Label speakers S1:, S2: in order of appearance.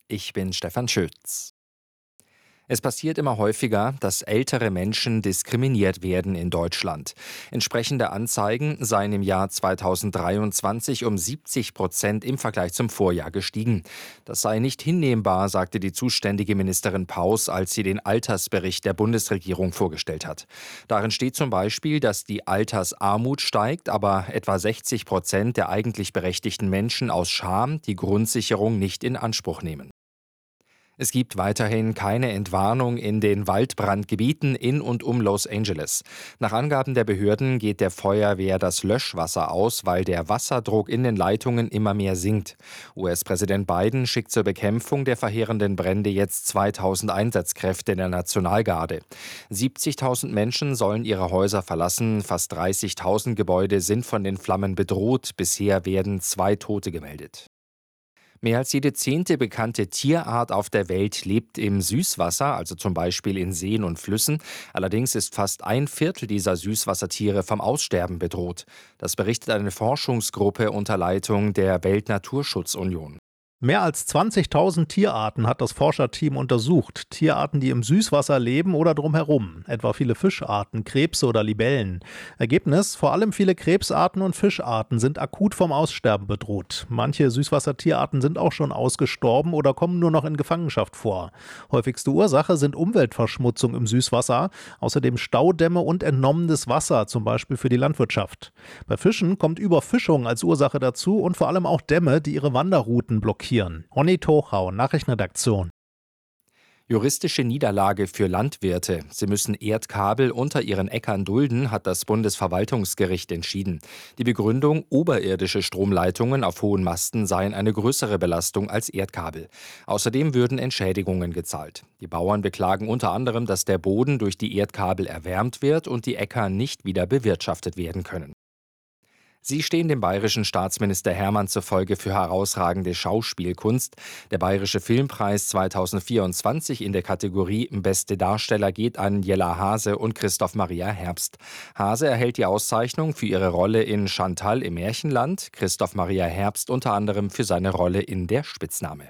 S1: Ich bin Stefan Schütz. Es passiert immer häufiger, dass ältere Menschen diskriminiert werden in Deutschland. Entsprechende Anzeigen seien im Jahr 2023 um 70% im Vergleich zum Vorjahr gestiegen. Das sei nicht hinnehmbar, sagte die zuständige Ministerin Paus, als sie den Altersbericht der Bundesregierung vorgestellt hat. Darin steht zum Beispiel, dass die Altersarmut steigt, aber etwa 60% der eigentlich berechtigten Menschen aus Scham die Grundsicherung nicht in Anspruch nehmen. Es gibt weiterhin keine Entwarnung in den Waldbrandgebieten in und um Los Angeles. Nach Angaben der Behörden geht der Feuerwehr das Löschwasser aus, weil der Wasserdruck in den Leitungen immer mehr sinkt. US-Präsident Biden schickt zur Bekämpfung der verheerenden Brände jetzt 2000 Einsatzkräfte der Nationalgarde. 70.000 Menschen sollen ihre Häuser verlassen, fast 30.000 Gebäude sind von den Flammen bedroht. Bisher werden 2 Tote gemeldet. Mehr als jede 10. bekannte Tierart auf der Welt lebt im Süßwasser, also zum Beispiel in Seen und Flüssen. Allerdings ist fast ein Viertel dieser Süßwassertiere vom Aussterben bedroht. Das berichtet eine Forschungsgruppe unter Leitung der Weltnaturschutzunion.
S2: Mehr als 20.000 Tierarten hat das Forscherteam untersucht. Tierarten, die im Süßwasser leben oder drumherum. Etwa viele Fischarten, Krebse oder Libellen. Ergebnis: Vor allem viele Krebsarten und Fischarten sind akut vom Aussterben bedroht. Manche Süßwassertierarten sind auch schon ausgestorben oder kommen nur noch in Gefangenschaft vor. Häufigste Ursache sind Umweltverschmutzung im Süßwasser, außerdem Staudämme und entnommenes Wasser, zum Beispiel für die Landwirtschaft. Bei Fischen kommt Überfischung als Ursache dazu und vor allem auch Dämme, die ihre Wanderrouten blockieren. Onni Tochau, Nachrichtenredaktion.
S1: Juristische Niederlage für Landwirte. Sie müssen Erdkabel unter ihren Äckern dulden, hat das Bundesverwaltungsgericht entschieden. Die Begründung: oberirdische Stromleitungen auf hohen Masten seien eine größere Belastung als Erdkabel. Außerdem würden Entschädigungen gezahlt. Die Bauern beklagen unter anderem, dass der Boden durch die Erdkabel erwärmt wird und die Äcker nicht wieder bewirtschaftet werden können. Sie stehen dem bayerischen Staatsminister Hermann zufolge für herausragende Schauspielkunst. Der Bayerische Filmpreis 2024 in der Kategorie Beste Darsteller geht an Jella Hase und Christoph Maria Herbst. Hase erhält die Auszeichnung für ihre Rolle in Chantal im Märchenland, Christoph Maria Herbst unter anderem für seine Rolle in Der Spitzname.